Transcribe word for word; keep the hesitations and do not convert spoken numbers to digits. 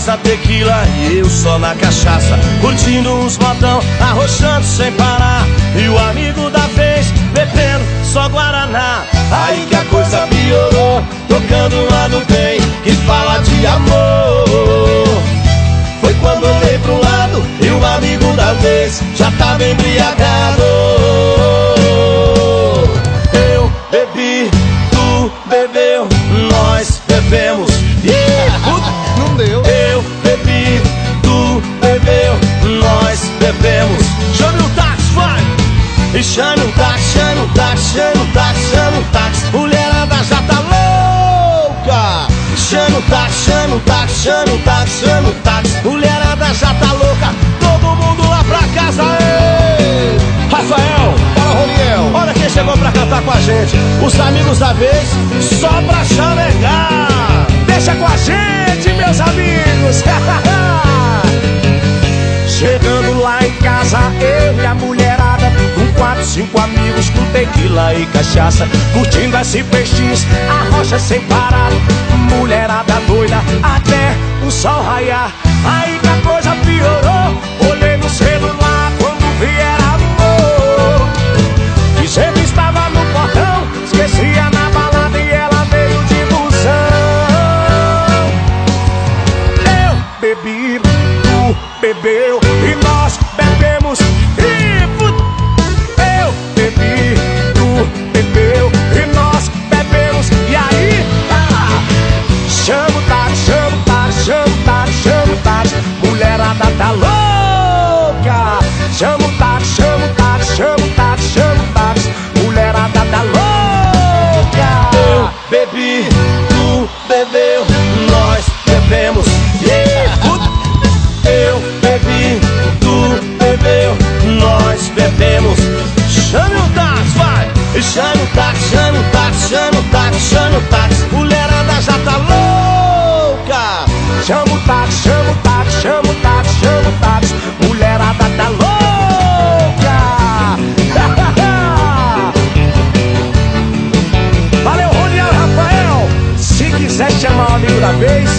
cachaça, tequila e eu só na cachaça, curtindo uns modão, arrochando sem parar. E o amigo da vez, bebendo só Guaraná. Aí que a coisa piorou, tocando um lado bem que fala de amor. Foi quando olhei pro lado e o amigo da vez já tava embriagado. Eu bebi, tu bebeu, nós bebemos. Não deu. Eu bebi, tu bebeu, nós bebemos. Chame o táxi, vai! E chame o táxi, chame o táxi, chame o táxi, chame o táxi. Mulherada já tá louca. Chame o táxi, chame o táxi, chame o táxi, chame o táxi. Mulherada já tá louca. Todo mundo lá pra casa, ei! Rafael, Fala, Roniel. olha quem chegou pra cantar com a gente. Os amigos da vez, só pra chamegar. Deixa com a gente, meus amigos. Chegando lá em casa, eu e a mulherada, com quatro, cinco amigos, com tequila e cachaça, curtindo S P X, a rocha sem parar. Mulherada doida até o sol raiar. Aí que a coisa piorou, olhei no celular quando vi era amor. Dizendo que estava no portão, esquecia na balada e ela veio de busão. Eu bebi, tu bebeu e nós bebemos. E eu bebi, tu bebeu e nós bebemos. E aí, ah, chama o táxi, chama o táxi, chama o táxi, chama o táxi. Mulherada tá louca. Chama o táxi, chama o táxi, chama o táxi, chama o táxi. Mulherada tá louca. Eu bebi, tu bebeu, nós bebemos. Eu bebi, tu bebeu, nós bebemos. Chame o táxi, vai! Chame o táxi, chame o táxi, chame o táxi, chame o táxi. Mulherada já tá louca. Chama o táxi, chama o táxi, chama o táxi, chama o táxi. Mulherada tá louca. Valeu, Roniel e Rafael. Se quiser chamar o amigo da vez,